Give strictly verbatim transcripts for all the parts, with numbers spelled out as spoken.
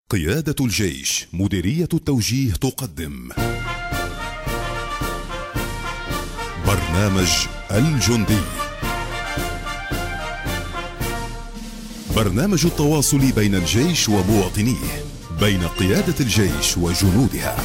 قيادة الجيش مديرية التوجيه تقدم برنامج الجندي، برنامج التواصل بين الجيش ومواطنيه، بين قيادة الجيش وجنودها.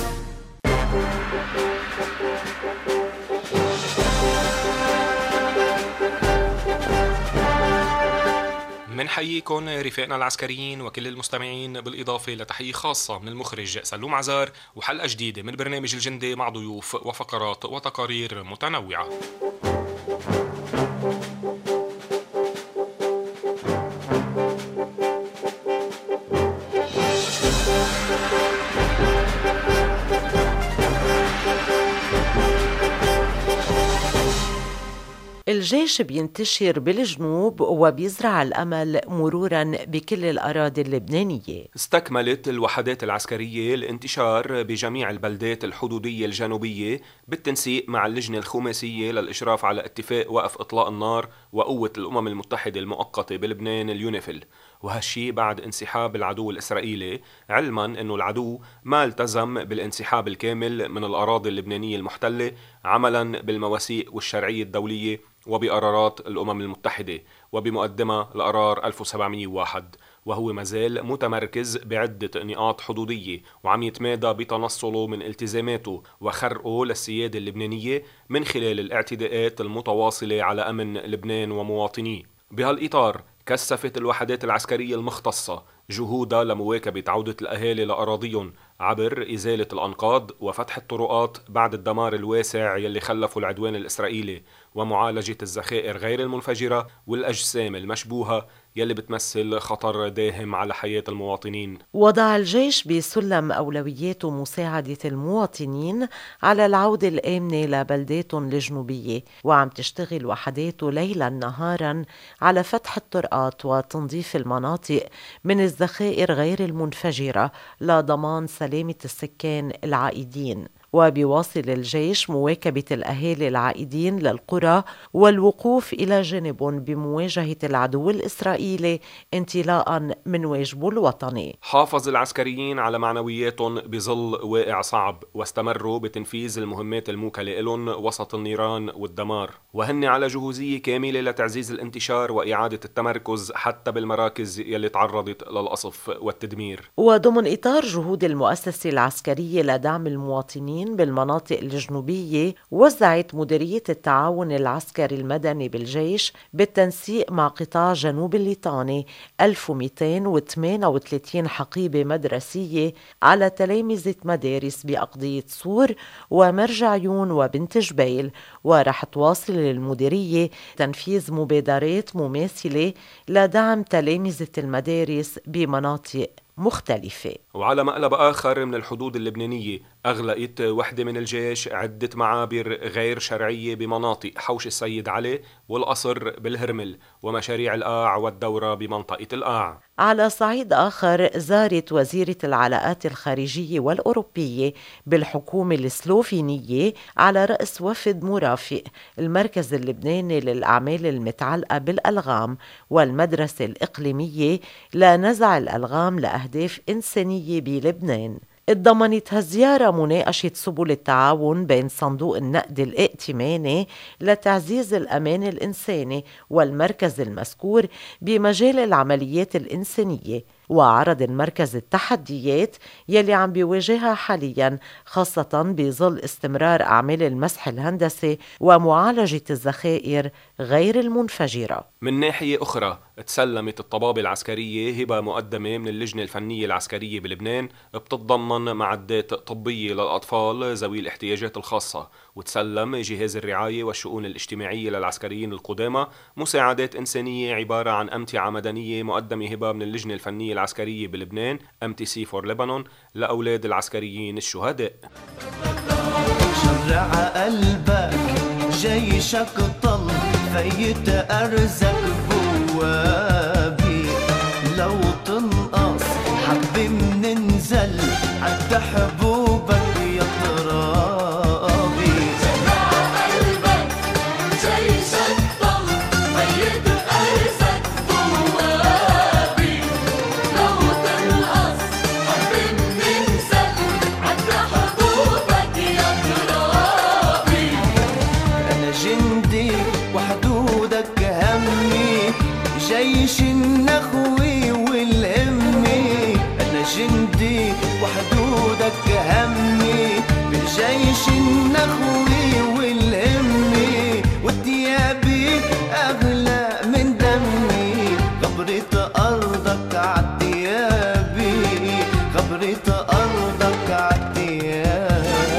منحييكم رفاقنا العسكريين وكل المستمعين، بالإضافة لتحية خاصة من المخرج سلوم عزار، وحلقة جديدة من برنامج الجندي مع ضيوف وفقرات وتقارير متنوعة. الجيش بينتشر بالجنوب وبيزرع الأمل مرورا بكل الأراضي اللبنانية. استكملت الوحدات العسكرية الانتشار بجميع البلدات الحدودية الجنوبية بالتنسيق مع اللجنة الخماسية للإشراف على اتفاق وقف إطلاق النار وقوة الأمم المتحدة المؤقتة بلبنان اليونيفيل، وهالشي بعد انسحاب العدو الإسرائيلي، علما أنه العدو ما التزم بالانسحاب الكامل من الأراضي اللبنانية المحتلة عملا بالمواثيق والشرعية الدولية وبقرارات الأمم المتحدة وبمقدمة القرار ألف وسبعمية وواحد، وهو مازال متمركز بعدة نقاط حدودية وعم يتمادى بتنصله من التزاماته وخرقه للسيادة اللبنانية من خلال الاعتداءات المتواصلة على أمن لبنان ومواطنيه. بهالإطار كثفت الوحدات العسكرية المختصة جهودها لمواكبة عودة الأهالي لأراضيهم عبر إزالة الأنقاض وفتح الطرقات بعد الدمار الواسع يلي خلفه العدوان الإسرائيلي، ومعالجة الذخائر غير المنفجرة والأجسام المشبوهة يلي بتمثل خطر داهم على حياة المواطنين. وضع الجيش بسلم أولوياته مساعدة المواطنين على العودة الآمنة لبلداتهم الجنوبية، وعم تشتغل وحداته ليلا نهارا على فتح الطرقات وتنظيف المناطق من الذخائر غير المنفجرة لضمان سلامة السكان العائدين. وبيواصل الجيش مواكبة الأهالي العائدين للقرى والوقوف إلى جانبهم بمواجهة العدو الإسرائيلي انطلاقا من واجبه الوطني. حافظ العسكريين على معنوياتهم بظل واقع صعب، واستمروا بتنفيذ المهمات الموكلة لهم وسط النيران والدمار، وهن على جهوزية كاملة لتعزيز الانتشار وإعادة التمركز حتى بالمراكز يلي تعرضت للقصف والتدمير. وضمن إطار جهود المؤسسة العسكرية لدعم المواطنين بالمناطق الجنوبية، وزعت مديرية التعاون العسكري المدني بالجيش بالتنسيق مع قطاع جنوب الليطاني ألف ومئتين وثمانية وثلاثين حقيبة مدرسية على تلامذة مدارس بأقضية صور ومرج عيون وبنت جبيل، ورح تواصل المديرية تنفيذ مبادرات مماثلة لدعم تلامذة المدارس بمناطق مختلفة. وعلى مقلب آخر من الحدود اللبنانية، أغلقت وحدة من الجيش عدة معابر غير شرعية بمناطق حوش السيد علي والقصر بالهرمل ومشاريع القاع والدورة بمنطقة القاع. على صعيد آخر، زارت وزيرة العلاقات الخارجية والأوروبية بالحكومة السلوفينية على رأس وفد مرافق المركز اللبناني للأعمال المتعلقة بالألغام والمدرسة الإقليمية لنزع الألغام لأهداف إنسانية بلبنان. اتضمنت هالزيارة مناقشة سبل التعاون بين صندوق النقد الائتماني لتعزيز الأمان الإنساني والمركز المذكور بمجال العمليات الإنسانية، وعرض المركز التحديات يلي عم بيواجهها حاليا، خاصة بظل استمرار أعمال المسح الهندسي ومعالجة الذخائر غير المنفجرة. من ناحية أخرى، تسلمت الطبابة العسكرية هبة مقدمة من اللجنة الفنية العسكرية بلبنان بتتضمن معدات طبية للأطفال ذوي الاحتياجات الخاصة، وتسلم جهاز الرعاية والشؤون الاجتماعية للعسكريين القدامى مساعدات إنسانية عبارة عن أمتعة مدنية مقدمة هبة من اللجنة الفنية العسكرية بلبنان إم تي سي فور لبنان لأولاد العسكريين الشهداء. شرع قلبك جيشك طل فيت أرزك بوابي، لو تنقص حبي مننزل عد حبوبك يا ترابي. شرع قلبك جيشك طل فيت أرزك بوابي، لو تنقص لك همي بالجيش النخوي والهمي، وثيابي أغلى من دمي، غبرت أرضك عالثيابي، غبرت أرضك عالثيابي.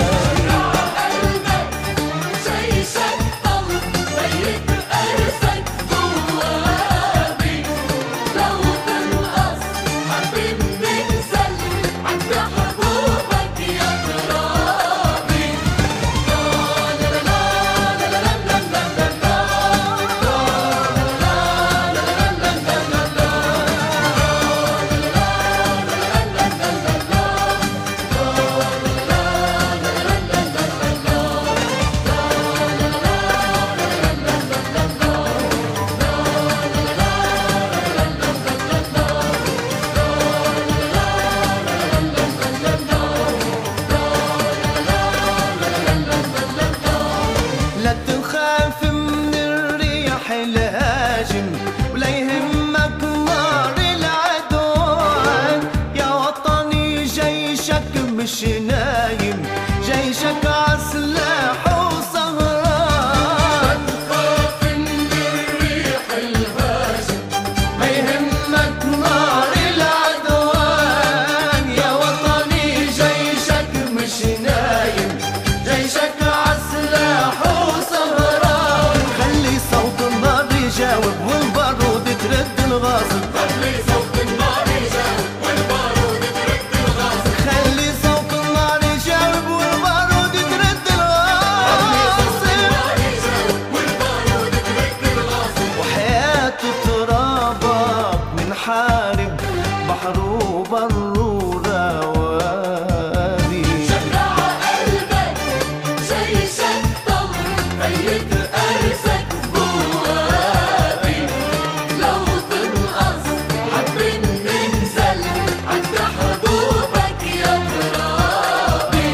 مش نايم جيشك عسلاح وسهران، خاف من الريح الهاجم ما يهمك نار العدوان، يا وطني جيشك مش نايم جيشك عسلاح وسهران. خلي صوت النار يجاوب والبارود ترد الغاصب، خلي صوت النار يجاوب والبارود ترد الغاصب، خلي حارب بحر وبر وروادي، شجع قلبك جيشك طل ميت أرزك بوابي، لو تنقص حب ننزل عند حدودك يا ترابي.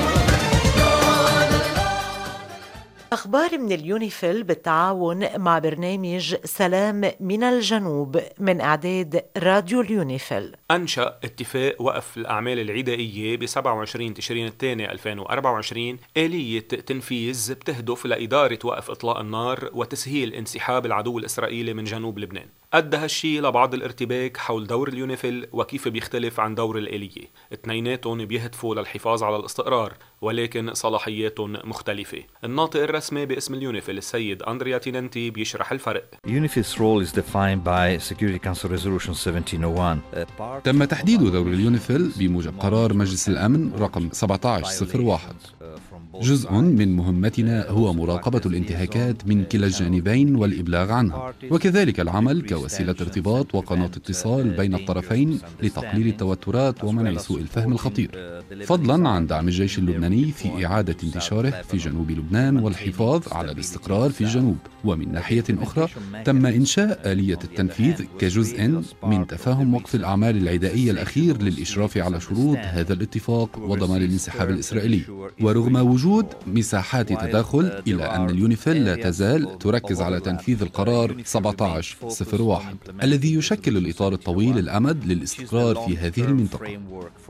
أخبار من اليونيفيل بالتعاون مع برنامج سلام من الجنوب من إعداد راديو اليونيفيل. أنشأ اتفاق وقف الأعمال العدائية ب سبعة وعشرين تشرين الثاني ألفين وأربعة وعشرين آلية تنفيذ بتهدف لإدارة وقف إطلاق النار وتسهيل انسحاب العدو الإسرائيلي من جنوب لبنان. أدى هالشي لبعض الارتباك حول دور اليونيفيل وكيف بيختلف عن دور الآلية. اثنيناتهم بيهدفوا للحفاظ على الاستقرار ولكن صلاحياتهم مختلفة. الناطق الرسمي باسم اليونيفيل السيد أندريا تيننتي بيشرح الفرق. UNIFIL's role is defined by Security Council Resolution سبعتاشر صفر واحد. تم تحديد دور اليونيفيل بموجب قرار مجلس الأمن رقم سبعة عشر صفر واحد. جزء من مهمتنا هو مراقبة الانتهاكات من كلا الجانبين والإبلاغ عنها، وكذلك العمل كوسيلة ارتباط وقناة اتصال بين الطرفين لتقليل التوترات ومنع سوء الفهم الخطير، فضلا عن دعم الجيش اللبناني في إعادة انتشاره في جنوب لبنان والحفاظ على الاستقرار في الجنوب. ومن ناحية أخرى تم إنشاء آلية التنفيذ كجزء من تفاهم وقف الأعمال العدائية الأخير للإشراف على شروط هذا الاتفاق وضمان الانسحاب الإسرائيلي. ورغم وجود مساحات تداخل إلا أن اليونيفيل لا تزال تركز على تنفيذ القرار سبعة عشر صفر واحد الذي يشكل الإطار الطويل الأمد للاستقرار في هذه المنطقة.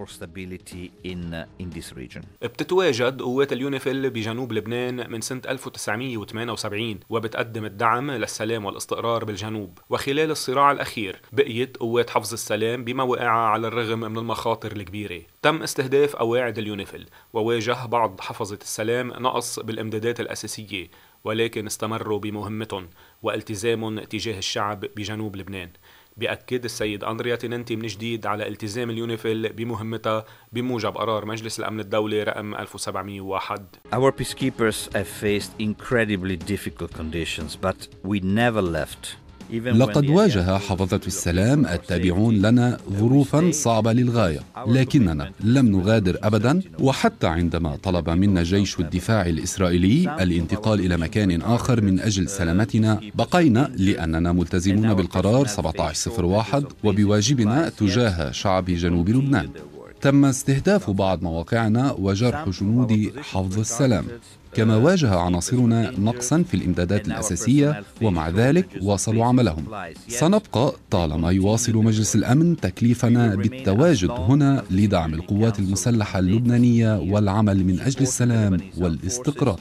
بتتواجد قوات اليونيفيل بجنوب لبنان من سنة ألف وتسعمائة وثمانية وسبعين وبتقدم الدعم للسلام والاستقرار بالجنوب. وخلال الصراع الأخير بقيت قوات حفظ السلام بمواقعها على الرغم من المخاطر الكبيرة. تم استهداف قواعد اليونيفيل وواجه بعض حفظة السلام نقص بالإمدادات الأساسية، ولكن استمروا بمهمتهم والتزامهم تجاه الشعب بجنوب لبنان. بيأكد السيد أندريا تيننتي من جديد على التزام اليونيفيل بمهمتها بموجب قرار مجلس الأمن الدولي رقم ألف وسبعمائة وواحد. Our peacekeepers have faced incredibly difficult conditions, but we never left. لقد واجه حفظة السلام التابعون لنا ظروفا صعبة للغاية، لكننا لم نغادر أبدا، وحتى عندما طلب منا جيش الدفاع الإسرائيلي الانتقال إلى مكان آخر من أجل سلامتنا بقينا، لأننا ملتزمون بالقرار سبعة عشر صفر واحد وبواجبنا تجاه شعب جنوب لبنان. تم استهداف بعض مواقعنا وجرح جنود حفظ السلام، كما واجه عناصرنا نقصا في الإمدادات الأساسية، ومع ذلك واصلوا عملهم. سنبقى طالما يواصل مجلس الأمن تكليفنا بالتواجد هنا لدعم القوات المسلحة اللبنانية والعمل من أجل السلام والاستقرار.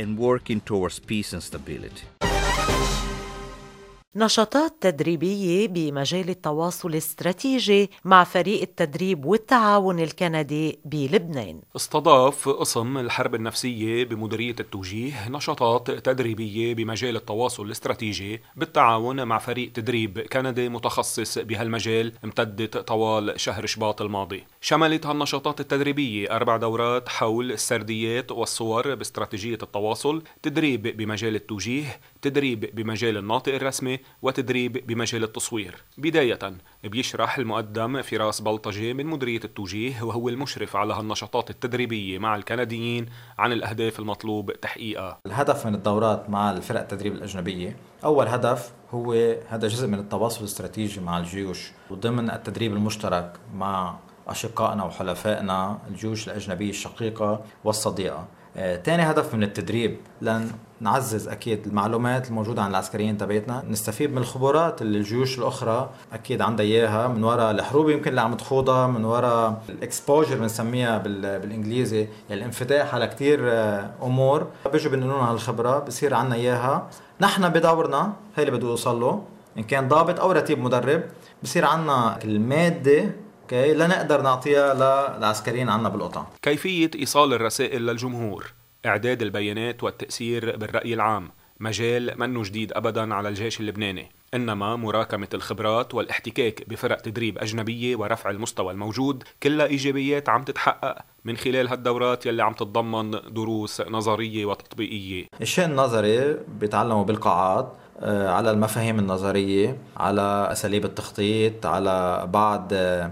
نشاطات تدريبية بمجال التواصل الاستراتيجي مع فريق التدريب والتعاون الكندي بلبنان. استضاف قسم الحرب النفسية بمديرية التوجيه نشاطات تدريبية بمجال التواصل الاستراتيجي بالتعاون مع فريق تدريب كندي متخصص بهالمجال امتدت طوال شهر شباط الماضي. شملت هالنشاطات التدريبية أربع دورات حول السرديات والصور باستراتيجية التواصل، تدريب بمجال التوجيه، تدريب بمجال الناطق الرسمي، وتدريب بمجال التصوير. بداية بيشرح المقدم فراس بلطجي من مديرية التوجيه وهو المشرف على هالنشاطات التدريبية مع الكنديين عن الأهداف المطلوب تحقيقها. الهدف من الدورات مع الفرق التدريب الأجنبية، أول هدف هو هذا جزء من التواصل الاستراتيجي مع الجيوش وضمن التدريب المشترك مع أشقائنا وحلفائنا الجيوش الأجنبية الشقيقة والصديقة. تاني هدف من التدريب لن نعزز أكيد المعلومات الموجودة عن العسكريين تبعتنا، نستفيد من الخبرات اللي الجيوش الأخرى أكيد عندها إياها من وراء الحروب يمكن اللي عم تخوضها، من وراء الإكسبوجر بنسميها بالإنجليزي، يعني الانفتاح على كتير أمور بيجوا بنقلونا هالخبرة بصير عنا إياها. نحن بدورنا هاي اللي بده يوصل له إن كان ضابط أو رتيب مدرب بصير عنا المادة كي لا نقدر نعطيها للعسكريين عنا بالقطع. كيفية إيصال الرسائل للجمهور، إعداد البيانات والتأثير بالرأي العام، مجال منه جديد أبدا على الجيش اللبناني، إنما مراكمة الخبرات والاحتكاك بفرق تدريب أجنبية ورفع المستوى الموجود كلها إيجابيات عم تتحقق من خلال هالدورات يلي عم تتضمن دروس نظرية وتطبيقية. الشيء النظري بيتعلموا بالقاعات على المفاهيم النظرية، على أساليب التخطيط، على بعض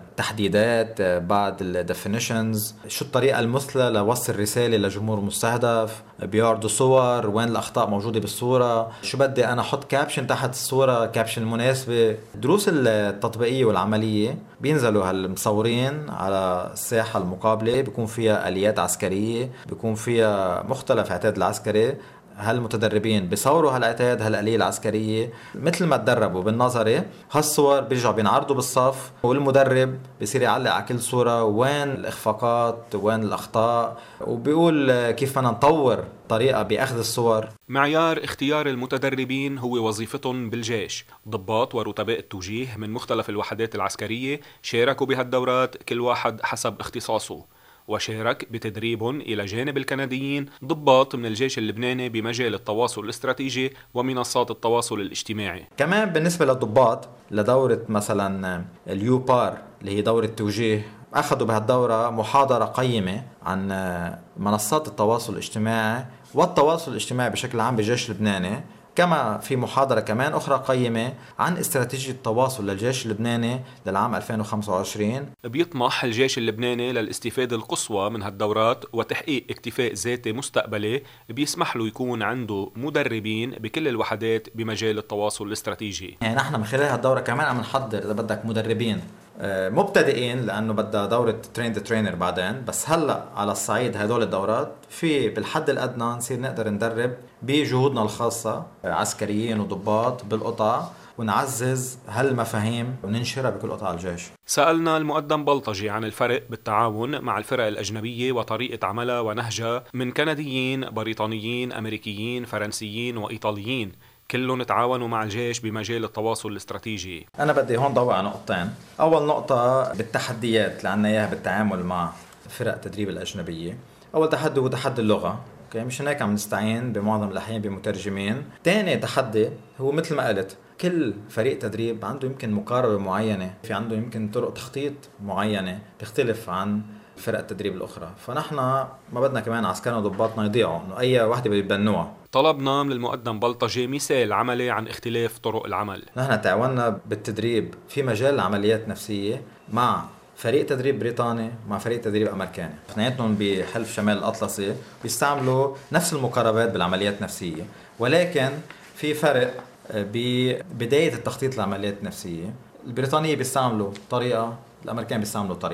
تحديدات، بعض الديفينيشنز، شو الطريقة المثلى لوصل رسالة لجمهور مستهدف، بيعرضوا صور، وين الأخطاء موجودة بالصورة، شو بدي أنا أحط كابشن تحت الصورة، كابشن المناسبة. دروس التطبيقية والعملية بينزلوا هالمصورين على الساحة المقابلة، بيكون فيها آليات عسكرية، بيكون فيها مختلف اعتاد العسكري. هالمتدربين بيصوروا هالعتاد هالآلية العسكرية مثل ما تدربوا بالنظري. هالصور بيرجعوا بينعرضوا بالصف والمدرب بيصير يعلق على كل صورة وين الإخفاقات وين الأخطاء، وبيقول كيف بدنا نطور طريقة بأخذ الصور. معيار اختيار المتدربين هو وظيفتهم بالجيش. ضباط ورتباء التوجيه من مختلف الوحدات العسكرية شاركوا بهالدورات كل واحد حسب اختصاصه، وشارك بتدريبهم إلى جانب الكنديين ضباط من الجيش اللبناني بمجال التواصل الاستراتيجي ومنصات التواصل الاجتماعي. كمان بالنسبة للضباط لدورة مثلا اليو بار اللي هي دورة توجيه، أخذوا بهالدورة محاضرة قيمة عن منصات التواصل الاجتماعي والتواصل الاجتماعي بشكل عام بالجيش اللبناني، كما في محاضرة كمان أخرى قيمة عن استراتيجية التواصل للجيش اللبناني للعام ألفين وخمسة وعشرين. بيطمح الجيش اللبناني للاستفادة القصوى من هالدورات وتحقيق اكتفاء ذاتي مستقبلي بيسمح له يكون عنده مدربين بكل الوحدات بمجال التواصل الاستراتيجي. يعني نحن من خلال هالدورة كمان عم نحضر إذا بدك مدربين مبتدئين، لأنه بدها دورة ترين ذا ترينر بعدين، بس هلأ على الصعيد هدول الدورات في بالحد الأدنى نصير نقدر ندرب بجهودنا الخاصة عسكريين وضباط بالقطع ونعزز هالمفاهيم وننشرها بكل قطاع الجيش. سألنا المقدم بلطجي عن الفرق بالتعاون مع الفرق الأجنبية وطريقة عملها ونهجها من كنديين، بريطانيين، أمريكيين، فرنسيين وإيطاليين كلهم تعاونوا مع الجيش بمجال التواصل الاستراتيجي. أنا بدي هون ضوء على نقطتين. أول نقطة بالتحديات اللي عنا إياها بالتعامل مع فرق التدريب الأجنبية. أول تحدي هو تحدي اللغة، اوكي مش هناك عم نستعين بمعظم الأحيان بمترجمين. تاني تحدي هو مثل ما قلت كل فريق تدريب عنده يمكن مقاربة معينة، في عنده يمكن طرق تخطيط معينة تختلف عن فرق التدريب الأخرى، فنحن ما بدنا كمان عسكرنا وضباطنا يضيعوا إنه أي واحدة بيبنوها. طلبنا من المقدم بلطجي مثال عملي عن اختلاف طرق العمل. نحن تعاوننا بالتدريب في مجال العمليات النفسية مع فريق تدريب بريطاني مع فريق تدريب أمريكاني، اثنيناتهم بحلف شمال الأطلسي بيستعملوا نفس المقاربات بالعمليات النفسية، ولكن في فرق ببداية التخطيط للعمليات النفسية. البريطانية بيستعملوا طريقة، الأمريكان بيستعملوا طريقة.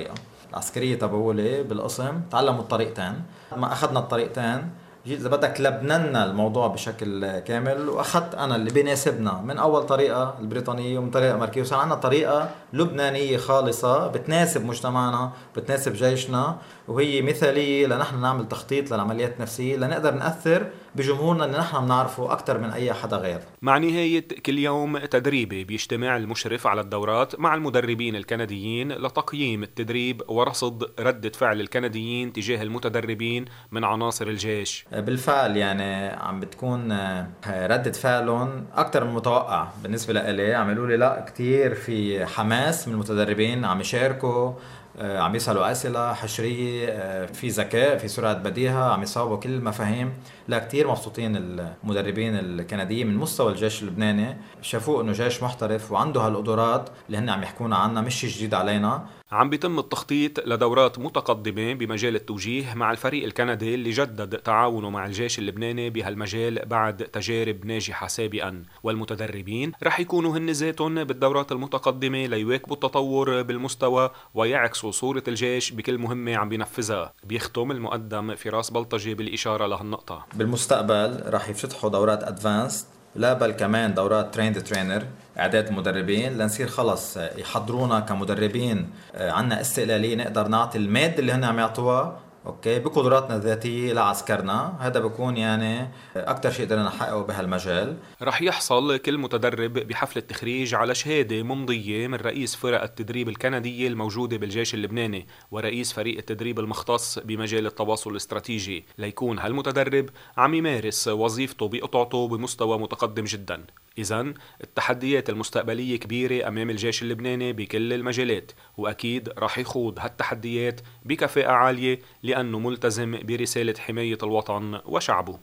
العسكرية تبعولي بالقسم تعلموا الطريقتين. ما أخذنا الطريقتين جيت إذا بدك لبننا الموضوع بشكل كامل، وأخذت أنا اللي بيناسبنا من أول طريقة البريطانية ومن طريقة أمريكية، وصار عندنا طريقة لبنانية خالصة بتناسب مجتمعنا بتناسب جيشنا، وهي مثالية لنحن نعمل تخطيط للعمليات النفسية لنقدر نأثر بجمهورنا اللي نحن بنعرفه أكثر من أي حدا غير. مع نهاية كل يوم تدريبي بيجتمع المشرف على الدورات مع المدربين الكنديين لتقييم التدريب ورصد ردة فعل الكنديين تجاه المتدربين من عناصر الجيش. بالفعل يعني عم بتكون ردة فعلهم أكثر من متوقع بالنسبة لإلي. عملوا لي لا كتير في حماس من المتدربين، عم يشاركوا، عم يسألوا أسئلة حشرية، في ذكاء، في سرعة بديهة، عم يصاوبوا كل المفاهيم. لا كتير مبسوطين المدربين الكنديين من مستوى الجيش اللبناني، شافوه إنه جيش محترف وعنده هالقدرات اللي هن عم يحكونا عنها، مش جديد علينا. عم بيتم التخطيط لدورات متقدمة بمجال التوجيه مع الفريق الكندي اللي جدد تعاونه مع الجيش اللبناني بهالمجال بعد تجارب ناجحة سابقا، والمتدربين رح يكونوا هن ذاتهم بالدورات المتقدمة ليواكبوا التطور بالمستوى ويعكسوا صورة الجيش بكل مهمة عم بينفذها. بيختم المقدم فراس بلطجي بالإشارة لهالنقطة. بالمستقبل رح يفتحوا دورات أدفانسد، لا بل كمان دورات تريند ترينر، اعداد مدربين لنصير خلص يحضرونا كمدربين عنا استقلالية نقدر نعطي المادة اللي هن عم يعطوها اوكي بقدراتنا الذاتية لعسكرنا. هذا بكون يعني اكثر شيء قدرنا نحققه بهالمجال. رح يحصل كل متدرب بحفل التخريج على شهادة ممضية من رئيس فرق التدريب الكندية الموجودة بالجيش اللبناني ورئيس فريق التدريب المختص بمجال التواصل الاستراتيجي، ليكون هالمتدرب عم يمارس وظيفته بقطعته بمستوى متقدم جدا. إذن التحديات المستقبلية كبيرة أمام الجيش اللبناني بكل المجالات، وأكيد رح يخوض هالتحديات بكفاءة عالية لأنه ملتزم برسالة حماية الوطن وشعبه.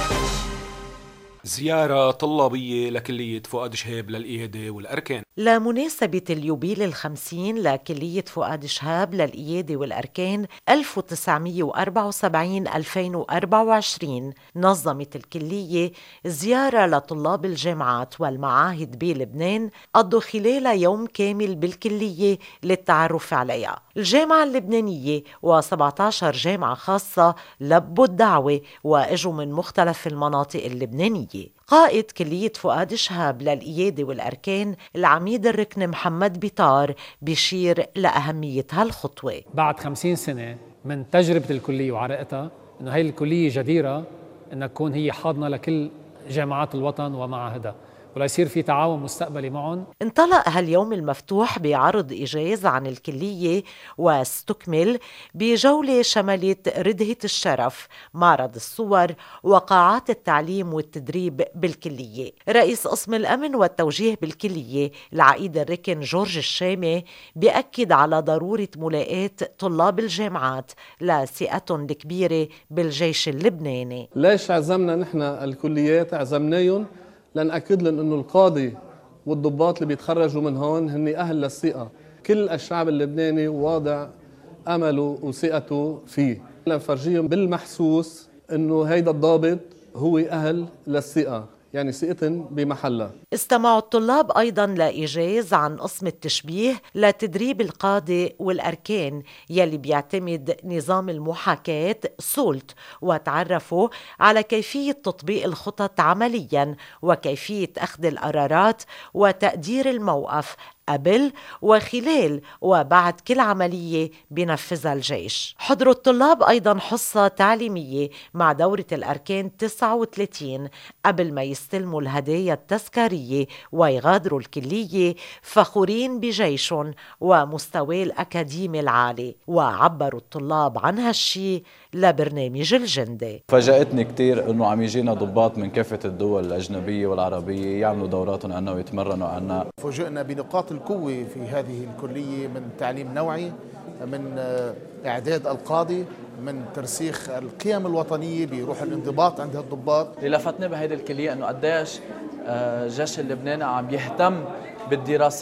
زيارة طلابية لكلية فؤاد شهاب للقيادة والأركان. لمناسبة اليوبيل الخمسين لكلية فؤاد شهاب للقيادة والأركان ألف وتسعمية وأربعة وسبعين ألفين وأربعة وعشرين نظمت الكلية زيارة لطلاب الجامعات والمعاهد بلبنان قضوا خلال يوم كامل بالكلية للتعرف عليها. الجامعة اللبنانية وسبعة عشر جامعة خاصة لبوا الدعوة وأجوا من مختلف المناطق اللبنانية. قائد كلية فؤاد شهاب للقيادة والأركان العميد الركن محمد بيطار بيشير لأهمية هالخطوة. بعد خمسين سنة من تجربة الكلية وعرقتها إنه هاي الكلية جديرة إنها تكون هي حاضنة لكل جامعات الوطن ومعاهدها ولا يصير في تعاون مستقبلي معهم. انطلق هاليوم المفتوح بعرض إيجاز عن الكلية واستكمل بجولة شملت ردهة الشرف، معرض الصور، وقاعات التعليم والتدريب بالكلية. رئيس قسم الأمن والتوجيه بالكلية العقيد الركن جورج الشامي بيأكد على ضرورة ملاقاة طلاب الجامعات لثقتهم الكبيرة بالجيش اللبناني. ليش عزمنا نحن الكليات؟ عزمناهم لنأكد لهم أنه القاضي والضباط اللي بيتخرجوا من هون هن أهل للثقة. كل الشعب اللبناني واضع أمله وثقته فيه، لنفرجيهم بالمحسوس أنه هيدا الضابط هو أهل للثقة، يعني ثقتهم بمحلها. استمعوا الطلاب أيضاً لإيجاز عن قسم التشبيه لتدريب القادة والأركان يلي بيعتمد نظام المحاكاة سولت، وتعرفوا على كيفية تطبيق الخطط عملياً وكيفية أخذ القرارات وتقدير الموقف قبل وخلال وبعد كل عملية بينفذها الجيش. حضروا الطلاب أيضاً حصة تعليمية مع دورة الأركان تسعة وثلاثين قبل ما يستلموا الهدايا التذكارية ويغادروا الكلية فخورين بجيشهم ومستوى الأكاديمي العالي. وعبروا الطلاب عن هالشي لبرنامج الجندي. فاجأتني كتير انه عم يجينا ضباط من كافة الدول الأجنبية والعربية يعملوا دوراتهم عنا ويتمرنوا عنا. فوجئنا بنقاط القوة في هذه الكلية من تعليم نوعي، من إعداد القاضي، من ترسيخ القيم الوطنية بروح الانضباط عند هالضباط. اللي لفتني بهيدي الكلية انه قديش الجيش اللبناني عم يهتم بالدراسات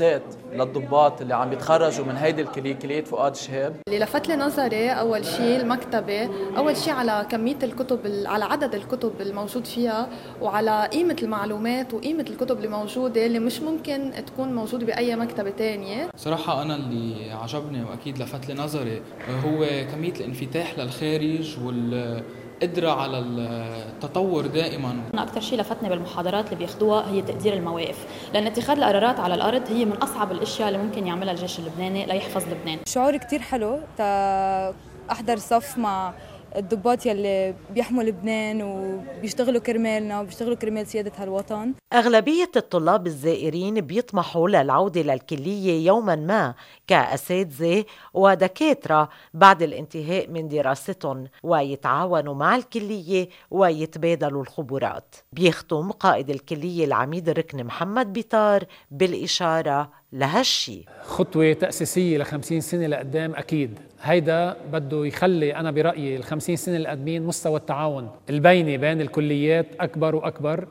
للضباط اللي عم يتخرجوا من هيدي الكلية كلية فؤاد شهاب. اللي لفت لي نظري أول شيء المكتبة، أول شيء على كمية الكتب، على عدد الكتب الموجود فيها، وعلى قيمة المعلومات وقيمة الكتب اللي موجودة اللي مش ممكن تكون موجودة بأي مكتبة تانية. صراحة أنا اللي عجبني وأكيد لفت لي نظري هو كمية الانفتاح للخارج والقدرة على التطور دائما. أنا أكثر شيء لفتني بالمحاضرات اللي بياخدوها هي تقدير المواقف، لأن اتخاذ القرارات على الأرض هي من أصعب الأشياء اللي ممكن يعملها الجيش اللبناني ليحفظ لبنان. شعور كتير حلو تا أحضر صف مع الضباط يلي بيحموا لبنان وبيشتغلوا كرمالنا وبيشتغلوا كرمال سيادة هالوطن. أغلبية الطلاب الزائرين بيطمحوا للعودة للكلية يوما ما كأساتذة ودكاترة بعد الانتهاء من دراستهم، ويتعاونوا مع الكلية ويتبادلوا الخبرات. بيختم قائد الكلية العميد ركن محمد بيطار بالإشارة لهالشي. خطوة تأسيسية لخمسين سنة لقدام أكيد. هيدا بده يخلي أنا برأيي الخمسين سنة القدمين مستوى التعاون البيني بين الكليات أكبر وأكبر.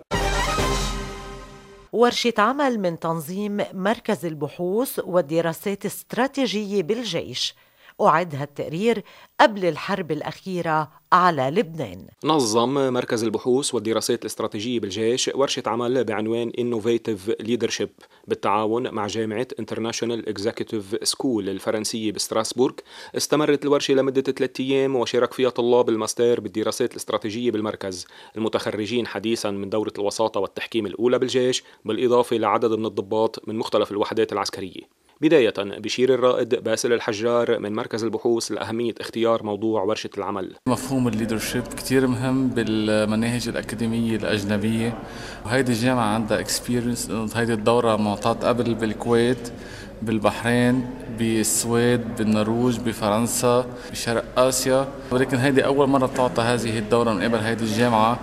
ورشة عمل من تنظيم مركز البحوث والدراسات الاستراتيجية بالجيش، أعد هالتقرير قبل الحرب الأخيرة على لبنان. نظم مركز البحوث والدراسات الاستراتيجية بالجيش ورشة عمل بعنوان Innovative Leadership بالتعاون مع جامعة International Executive School الفرنسية بستراسبورغ. استمرت الورشة لمدة ثلاثة أيام وشارك فيها طلاب الماستر بالدراسات الاستراتيجية بالمركز المتخرجين حديثا من دورة الوساطة والتحكيم الأولى بالجيش، بالإضافة لعدد من الضباط من مختلف الوحدات العسكرية. بداية بشير الرائد باسل الحجار من مركز البحوث لأهمية اختيار موضوع ورشة العمل. مفهوم الليدرشيب كتير مهم بالمناهج الأكاديمية الأجنبية، وهيدي الجامعة عندها اكسبيرينس. هيدي الدورة معطاة قبل بالكويت، بالبحرين، بالسويد، بالنرويج، بفرنسا، بشرق آسيا، ولكن هيدي أول مرة تعطى هذه الدورة من قبل هيدي الجامعة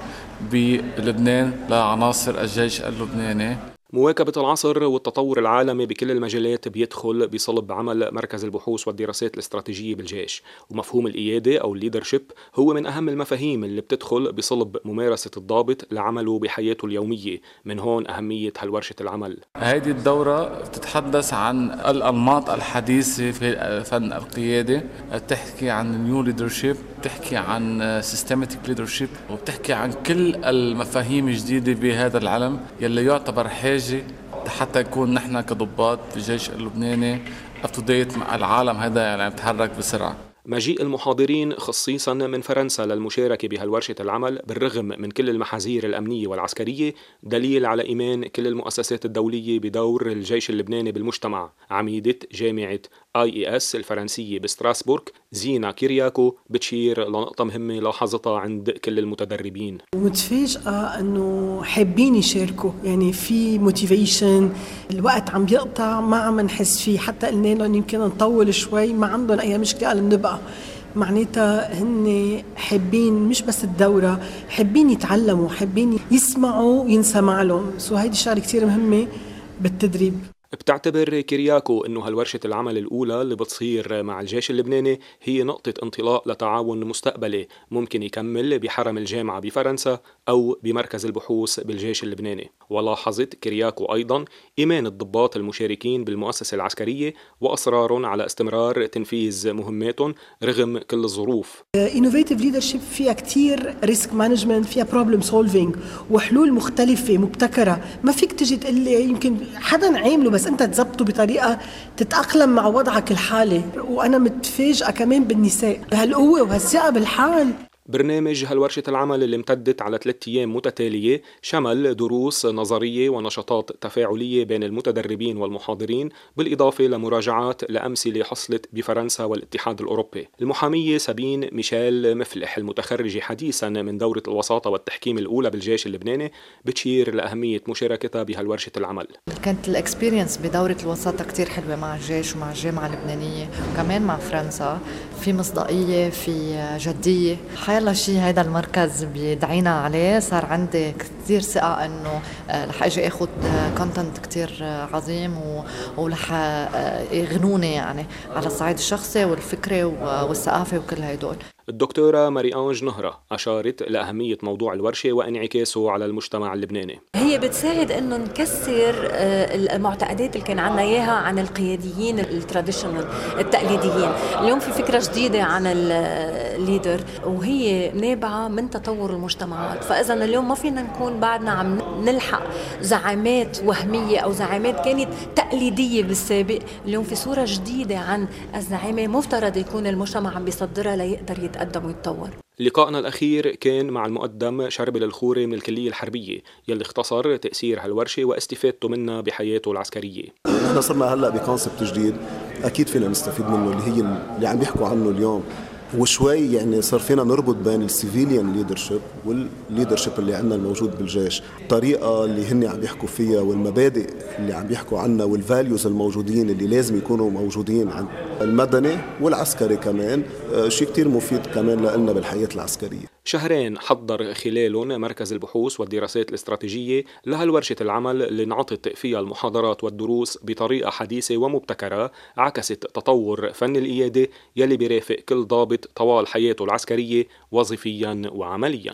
بلبنان لعناصر الجيش اللبناني. مواكبة العصر والتطور العالمي بكل المجالات بيدخل بصلب عمل مركز البحوث والدراسات الاستراتيجية بالجيش، ومفهوم القيادة أو الليدرشيب هو من أهم المفاهيم اللي بتدخل بصلب ممارسة الضابط لعمله بحياته اليومية. من هون أهمية هالورشة العمل. هذه الدورة بتتحدث عن الأنماط الحديثة في فن القيادة، بتحكي عن نيو ليدرشيب، بتحكي عن سيستماتيك ليدرشيب، وبتحكي عن كل المفاهيم الجديدة بهذا العلم يلي يعتبر حاجة حتى يكون نحن كضباط بالجيش اللبناني up to date مع العالم هذا يعني بتحرك بسرعة. مجيء المحاضرين خصيصا من فرنسا للمشاركة بهالورشة العمل بالرغم من كل المحاذير الأمنية والعسكرية دليل على إيمان كل المؤسسات الدولية بدور الجيش اللبناني بالمجتمع. عميدة جامعة آي إي إس الفرنسية بستراسبورغ زينا كيرياكو بتشير لنقطة مهمة لاحظتها عند كل المتدربين. متفاجئة أنه حابين يشاركوا، يعني في موتيفيشن، الوقت عم بيقطع ما عم نحس فيه، حتى قلنا لهم يمكن نطول شوي، ما عندهم أي مشكلة قال بنبقى. معناتها هن حابين مش بس الدورة، حابين يتعلموا، حابين يسمعوا ينسمع لهم. سو هيدي شغلة كتير مهمة بالتدريب. بتعتبر كيرياكو أنه هالورشة العمل الأولى اللي بتصير مع الجيش اللبناني هي نقطة انطلاق لتعاون مستقبلي ممكن يكمل بحرم الجامعة بفرنسا أو بمركز البحوث بالجيش اللبناني. ولاحظت كيرياكو أيضا إيمان الضباط المشاركين بالمؤسسة العسكرية وأصرارهم على استمرار تنفيذ مهماتهم رغم كل الظروف. Innovative leadership فيها كتير risk management، فيها problem solving وحلول مختلفة مبتكرة. ما فيك تجي تقول لي يمكن حدا عامله بس أنت تزبطه بطريقة تتأقلم مع وضعك الحالي. وأنا متفاجئة كمان بالنساء بهالقوة وهالثقة بالحال. برنامج هالورشة العمل اللي امتدت على ثلاثة أيام متتالية شمل دروس نظرية ونشاطات تفاعلية بين المتدربين والمحاضرين، بالإضافة لمراجعات لأمثلة حصلت بفرنسا والاتحاد الأوروبي. المحامية سابين ميشيل مفلح المتخرجة حديثا من دورة الوساطة والتحكيم الأولى بالجيش اللبناني بتشير لأهمية مشاركتها بهالورشة العمل. كانت الإكسبيرينس بدورة الوساطة كتير حلوة مع الجيش ومع الجامعة اللبنانية وكمان مع فرنسا، في مصداقية، في جدية. يلا شيء هذا المركز بيدعينا عليه، صار عندي كثير ثقة انه رح اجي اخذ كونتنت كثير عظيم ورح يغنوني يعني على الصعيد الشخصي والفكري والثقافي وكل هدول. الدكتورة ماري أنج نهرة أشارت لأهمية موضوع الورشة وانعكاسه على المجتمع اللبناني. هي بتساعد إنه نكسر المعتقدات اللي كان عنا إياها عن القياديين التراديشنال التقليديين. اليوم في فكرة جديدة عن الليدر وهي نابعة من تطور المجتمعات، فإذا اليوم ما فينا نكون بعدنا عم نلحق زعامات وهمية أو زعامات كانت تقليدية بالسابق. اليوم في صورة جديدة عن الزعامة مفترض يكون المجتمع عم بيصدرها ليقدر يتقدم ويتطور. لقائنا الأخير كان مع المقدم شربل الخوري من الكلية الحربية يلي اختصر تأثير هالورشة واستفادته منها بحياته العسكرية. نحن صرنا هلأ بكونسبت جديد أكيد فينا نستفيد منه اللي هي اللي عم بيحكوا عنه اليوم، وشوي يعني صار فينا نربط بين السيفيليان ليدرشيب والليدرشيب اللي عندنا الموجود بالجيش. الطريقة اللي هن عم بيحكوا فيها والمبادئ اللي عم بيحكوا عنها والفاليوز الموجودين اللي لازم يكونوا موجودين عند المدني والعسكري كمان شيء كتير مفيد كمان لنا بالحياة العسكرية. شهرين حضر خلالهم مركز البحوث والدراسات الاستراتيجية لهالورشة العمل اللي انعطت فيها المحاضرات والدروس بطريقة حديثة ومبتكرة عكست تطور فن القيادة يلي بيرافق كل ضابط طوال حياته العسكرية وظيفيا وعمليا.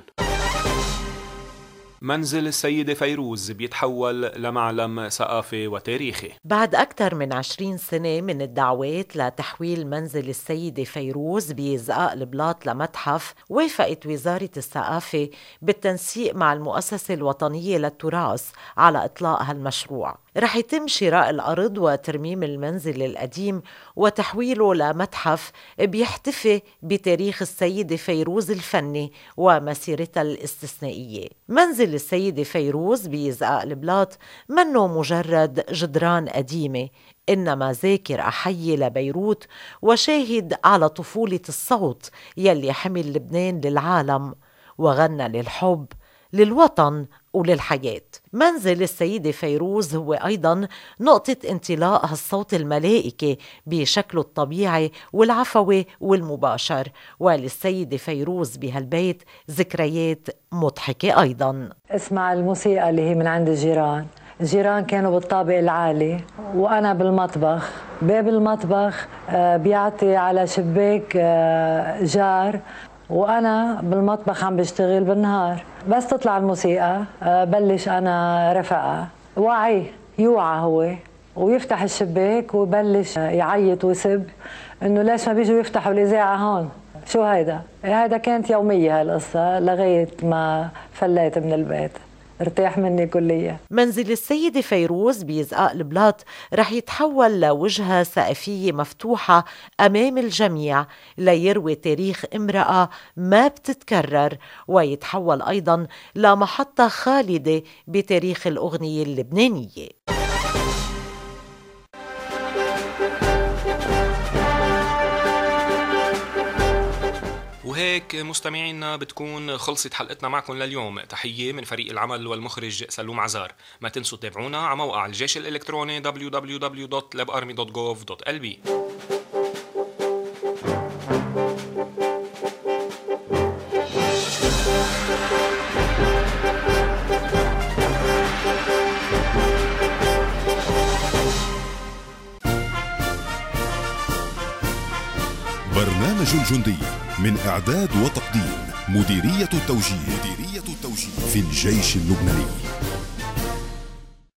منزل السيدة فيروز بيتحول لمعلم ثقافي وتاريخي. بعد أكثر من عشرين سنة من الدعوات لتحويل منزل السيدة فيروز بزقاق البلاط لمتحف، وافقت وزارة الثقافة بالتنسيق مع المؤسسة الوطنية للتراث على إطلاق هالمشروع. رح يتم شراء الأرض وترميم المنزل القديم وتحويله لمتحف بيحتفي بتاريخ السيدة فيروز الفني ومسيرتها الاستثنائية. منزل السيدة فيروز بزقاق البلاط منه مجرد جدران قديمة، إنما ذاكرة حية لبيروت وشاهد على طفولة الصوت يلي حمل لبنان للعالم وغنى للحب للوطن وللحياة. منزل السيدة فيروز هو أيضاً نقطة انطلاق هالصوت الملائكي بشكله الطبيعي والعفوي والمباشر، وللسيدة فيروز بهالبيت ذكريات مضحكة أيضاً. اسمع الموسيقى اللي هي من عند الجيران. الجيران كانوا بالطابق العالي وأنا بالمطبخ. باب المطبخ بيعطي على شباك جار وأنا بالمطبخ عم بشتغل بالنهار. بس تطلع الموسيقى بلش أنا رفقة وعي يوعى هو ويفتح الشباك ويبلش يعيط ويسب إنه ليش ما بيجوا يفتحوا الإذاعة هون. شو هيدا؟ هيدا كانت يومية هالقصة لغاية ما فليت من البيت، ارتاح مني كليا. منزل السيدة فيروز بزقاق البلاط رح يتحول لوجهة ثقافية مفتوحة أمام الجميع ليروي تاريخ امرأة ما بتتكرر، ويتحول أيضا لمحطة خالدة بتاريخ الأغنية اللبنانية. وهيك مستمعينا بتكون خلصت حلقتنا معكم لليوم. تحية من فريق العمل والمخرج سلوم عزار. ما تنسوا تتابعونا على موقع الجيش الإلكتروني دبليو دبليو دبليو دوت لب أرمي دوت جوف دوت إل بي. برنامج الجندي من إعداد وتقديم مديرية التوجيه مديرية التوجيه في الجيش اللبناني.